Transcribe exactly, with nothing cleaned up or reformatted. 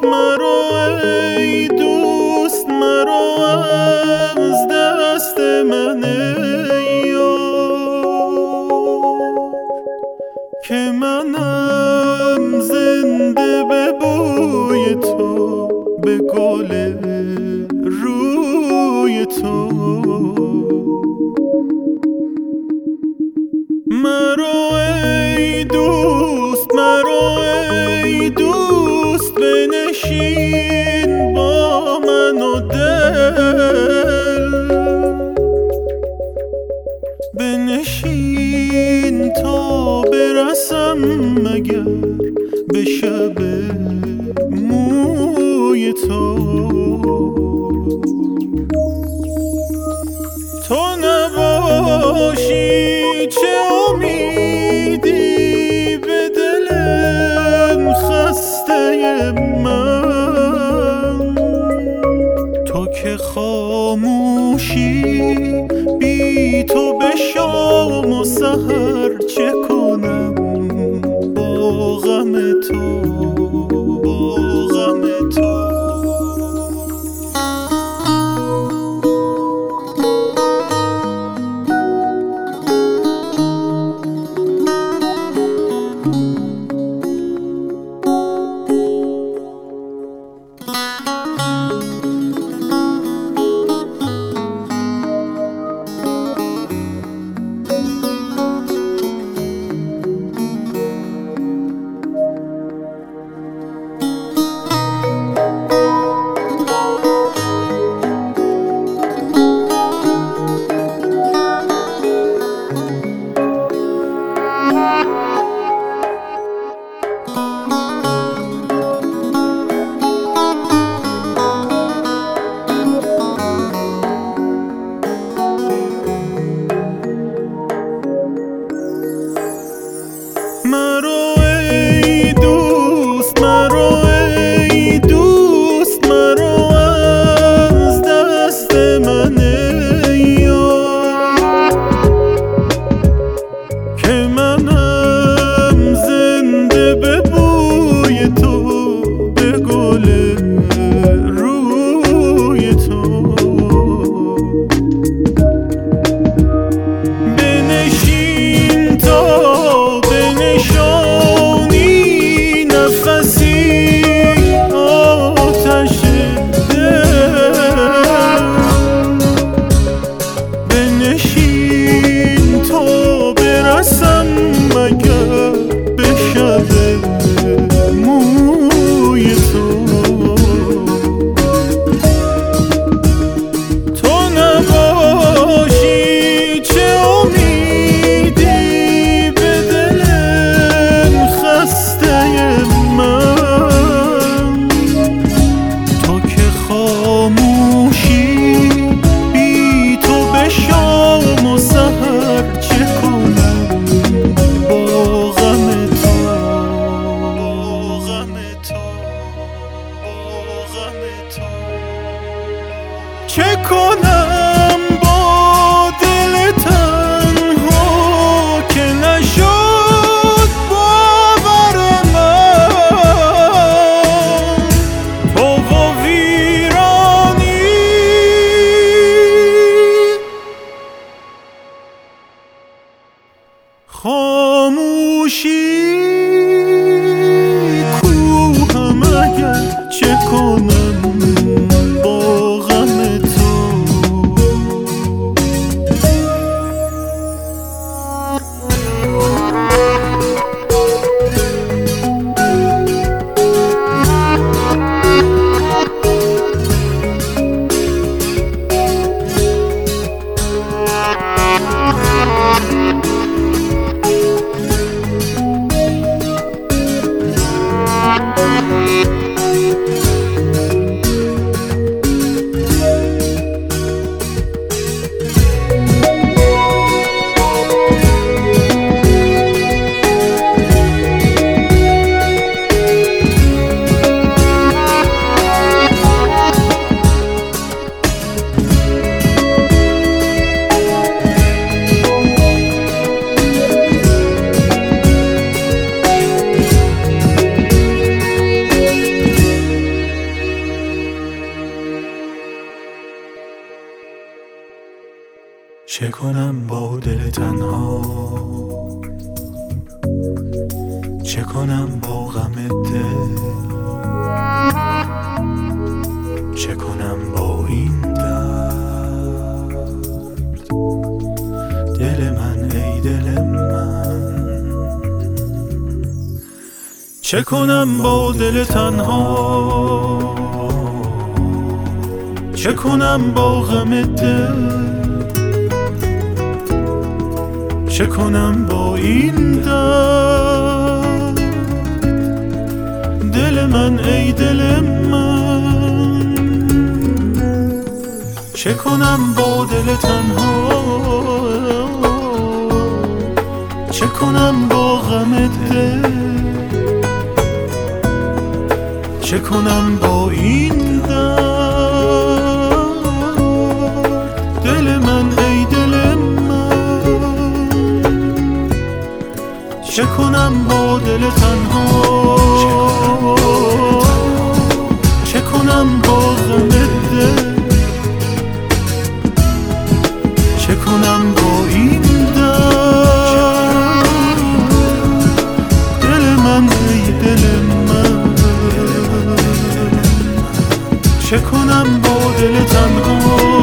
مرو ای دوست مرو از دست من که منم زنده به بوی تو، به گل روی تو. مرو ای دوست مرو ای دوست بنشین با من و دل، بنشین تا برسم مگر به شب موی تو. تو نباشی چه امیدی به دلم خسته من، تو که خاموشی بی تو به شام و سحر چه کنم با غم تو، با غم تو. مرو ای دوست مرو ای دوست مرو از دست من که منم زنده به بوی تو، به گل روی تو. بنشین تا بنشانی نفسی آتش دل، بنشین تا برسم مگر به شب موی تو. تو نباشی چه امیدی به دلم خسته من، تو که خاموشی بی تو به شام و سحر چه کنم با غم تو، با غم تو، با غم تو. چه کنم با دل تنها که نشد باور من، تو و ویرانی خاموشی کوهم اگر چه کنم با غم تو. چه کنم با دل تنها، چه کنم با غم دل، چه کنم با این درد. دل من ای دل من، چه کنم با دل تنها، چه کنم با غم دل، چه کنم با این درد. دل من ای دل من، چه کنم با دل تنها، چه کنم با غم دل، چه کنم با این درد. دل من ای دل من، چه کنم با دل تنها، چه کنم با غم دل، چه کنم با این درد. دل من ای دل من، چه کنم با دل تنها،